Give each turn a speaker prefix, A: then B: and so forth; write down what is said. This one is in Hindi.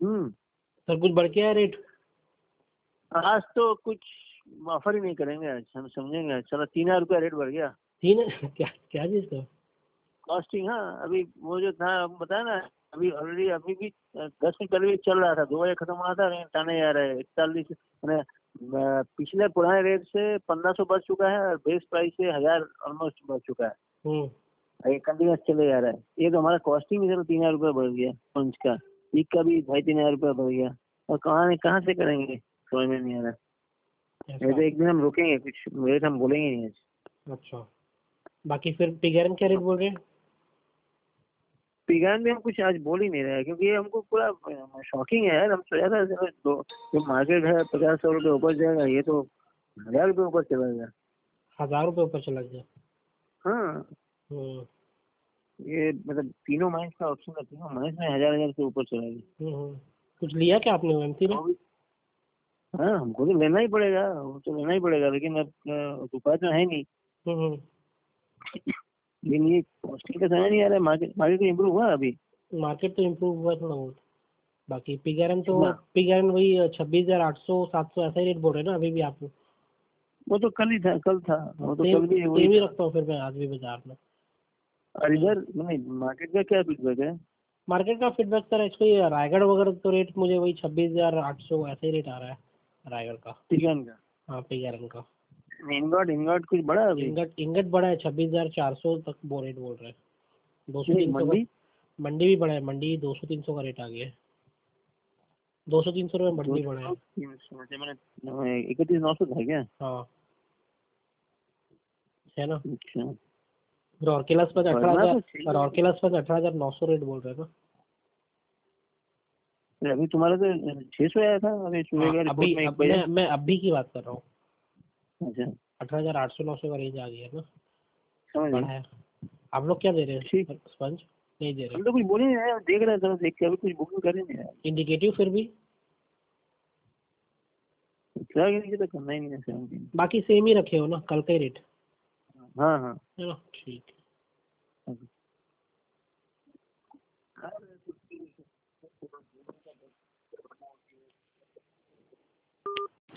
A: सर कुछ बढ़ गया है रेट?
B: आज तो कुछ ऑफर ही नहीं करेंगे, आज हम समझेंगे। चलो 3,000 रुपया रेट बढ़ गया।
A: 3 क्या क्या चीज का?
B: कॉस्टिंग, हाँ। अभी वो जो था बताया ना, अभी ऑलरेडी अभी भी 10 मिनट पहले भी चल रहा था, 2 बजे खत्म हुआ था, टाने जा रहा है 41 मैंने। पिछले पुराने रेट से 1500 बढ़ चुका है और बेस प्राइस से 1000 ऑलमोस्ट बढ़ चुका है। ये कंटिन्यूस चले जा रहा है। ये तो हमारा कॉस्टिंग चलो 3,000 रुपया बढ़ गया पंच का, एक का भी 2,500-3,000 रुपया बढ़ गया। और कहाँ से करेंगे, समझ में नहीं आ रहा। ये तो एक दिन हम रुकेंगे, कुछ रेट हम बोलेंगे नहीं आज।
A: अच्छा, बाकी फिर पिगेरन क्या रेट बोल रहे हैं?
B: पिगान में हम कुछ आज बोल ही नहीं रहे, क्योंकि ये हमको पूरा शॉकिंग है यार। हम सोचा था चलो जो मार्केट है 50-100 रुपये ऊपर जाएगा, ये तो 1000 रुपये ऊपर चला गया।
A: 1000 रुपये ऊपर चला गया?
B: हाँ, ये मतलब तीनों माइंस का ऑप्शन था, तीनों माइंस में 1000 से ऊपर चला गया।
A: कुछ लिया क्या आपने एमसी में?
B: हाँ, हमको तो लेना ही पड़ेगा, वो तो लेना ही पड़ेगा, लेकिन अब उपाय तो है नहीं। लेकिन ये कॉस्टिंग का समझ नहीं आ रहा है। मार्केट तो इम्प्रूव हुआ अभी।
A: मार्केट तो इम्प्रूव हुआ थोड़ा बहुत। बाकी पिगेरन वही 26,800-700 ऐसा ही रेट बोल रहे हैं ना अभी भी आप?
B: वो तो कल ही था, कल था वो तो कल भी
A: सेम ही रखता हूँ फिर मैं आज भी बाजार में।
B: और इधर नहीं, मार्केट का क्या फीडबैक है?
A: मार्केट का फीडबैक सर इसको ये रायगढ़ वगैरह तो रेट मुझे वही 26,800 ऐसे ही रेट आ रहा है रायगढ़ का।
B: पिगेरन का?
A: हाँ, पिगेरन का।
B: इंगॉट कुछ बड़ा है अभी?
A: इंगट बड़ा है, 26,400 तक वो रेट बोल रहे हैं। 200-300 का मंडी भी बड़ा है, मंडी 200-300 का रेट आ गया है। 200-300 रुपये मंडी बड़ा है।
B: 31,900 था क्या?
A: हाँ है ना।
B: अच्छा,
A: राउरकेला पर 18,900 रेट बोल रहे हैं ना।
B: अभी तुम्हारा तो 600 आया था अभी सुबह का रिपोर्ट में।
A: मैं अभी की बात कर रहा हूँ।
B: अच्छा,
A: 18,800-900 का रेंज आ गया है ना,
B: समझ
A: बढ़ा है। आप लोग क्या दे रहे हैं स्पंज? नहीं दे रहे?
B: हम तो कुछ बोले नहीं, देख रहे थे, देख के अभी कुछ बुकिंग करेंगे
A: इंडिकेटिव फिर भी
B: तो करना ही नहीं है।
A: बाकी सेम ही रखे हो ना, कल का ही रेट?
B: हाँ हाँ,
A: है ना, ठीक है।